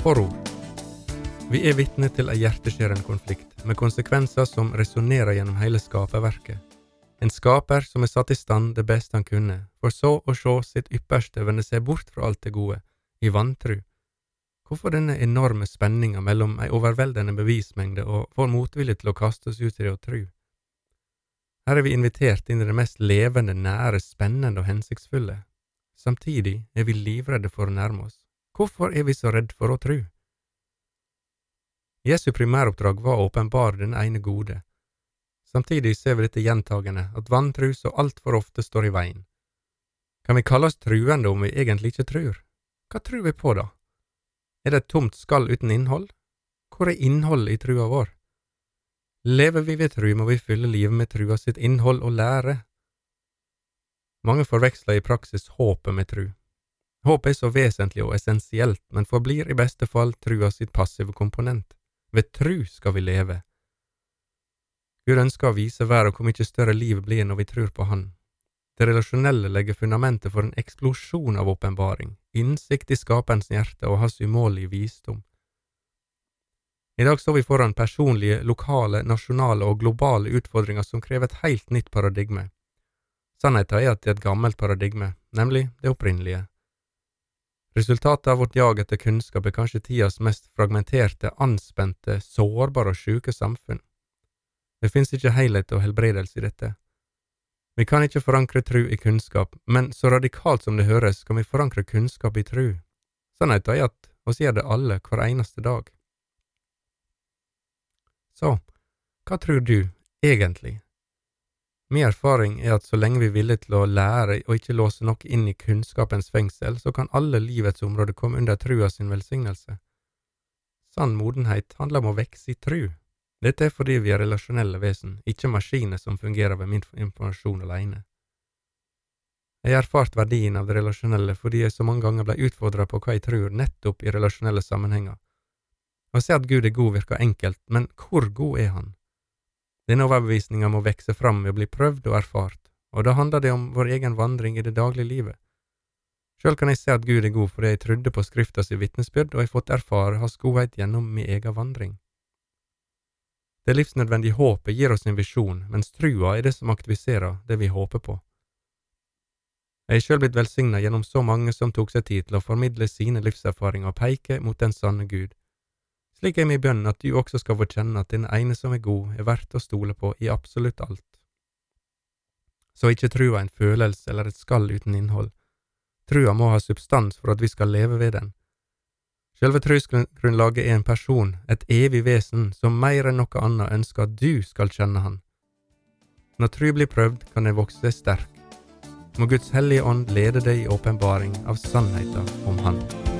Forord. Vi vitne til en hjerteskjærende konflikt, med konsekvenser som resonerer gjennom hele skaperverket. En skaper som satt i stand det beste han kunne, for så å se sitt ypperste vende seg bort fra alt det gode, i vantru. Hvorfor denne enorme spenninga mellom en overveldende bevismengde og vår motvilje til å kaste oss ut i det å tru? Her vi invitert inn i det mest levende, nære, spennende og hensiktsfulle. Samtidig vi livredde for å nærme oss. Hvorfor vi så redd for å tru? Jesu primæroppdrag var å åpenbare den ene gode. Samtidig ser vi dette gjentagende, at vantru så alt for ofte står i veien. Kan vi kalle oss truende om vi egentlig ikke tror? Hva tror vi på da? Det et tomt skall uten innhold? Hvor innholdet i trua vår? Lever vi ved tru, må vi fylle livet med trua sitt innhold og lære. Mange forveksler i praksis håpet med tru. Håp så vesentlig og essensielt, men forblir i beste fall trua sitt passive komponent. Ved tru skal vi leve. Gud ønsker å vise verden hvor mye større livet blir når vi tror på Han. Det relasjonelle legger fundamentet for en eksplosjon av åpenbaring, innsikt i skaperens hjerte og hans umålige visdom. I dag står vi foran personlige, lokale, nasjonale og globale utfordringer som krever et helt nytt paradigme. Sannheten at det et gammelt paradigme, nemlig det opprinnelige. Resultatet av vårt jag etter kunnskap kanskje tidas mest fragmenterte, anspente, sårbare og syke samfunn. Det finnes ikke helhet og helbredelse i dette. Vi kan ikke forankre tru i kunnskap, men så radikalt som det høres, kan vi forankre kunnskap i tru. Sannheten at oss gjør det alle hver eneste dag. Så, hva tror du egentlig? Min erfaring at så lenge vi er villige til å lære og ikke låse noe inn i kunnskapens fengsel, så kan alle livets områder komme under trua sin velsignelse. Sann modenhet handler om å vekse i tru. Dette fordi vi relasjonelle vesen, ikke maskiner som fungerer ved min informasjon alene. Jeg har erfart verdien av det relasjonelle fordi jeg så mange ganger ble utfordret på hva jeg tror nettopp i relasjonelle sammenhenger. Å se at Gud god virker enkelt, men hvor god Han? Denne overbevisningen må vekse fram ved å bli prøvd og erfart, og da handler det om vår egen vandring i det daglige livet. Selv kan jeg se at Gud god fordi jeg trodde på Skriftas vitnesbyrd og jeg fått erfare hans godhet gjennom min egen vandring. Det livsnødvendige håpet gir oss en visjon, mens trua det som aktiviserer det vi håper på. Jeg selv blitt velsignet gjennom så mange som tok seg tid til å formidle sine livserfaringer og peke mot den sanne Gud. Slik min bønn at du også skal få kjenne at den ene som god verdt å stole på i absolutt alt. Så ikke trua en følelse eller et skall uten innhold. Trua må ha substans for at vi skal leve ved den. Selve trosgrunnlaget en person, et evig vesen som mer enn noe annet ønsker at du skal kjenne Han. Når tru blir prøvd, kan den vokse sterk. Må Guds hellige ånd lede deg i åpenbaring av sannheten om Han.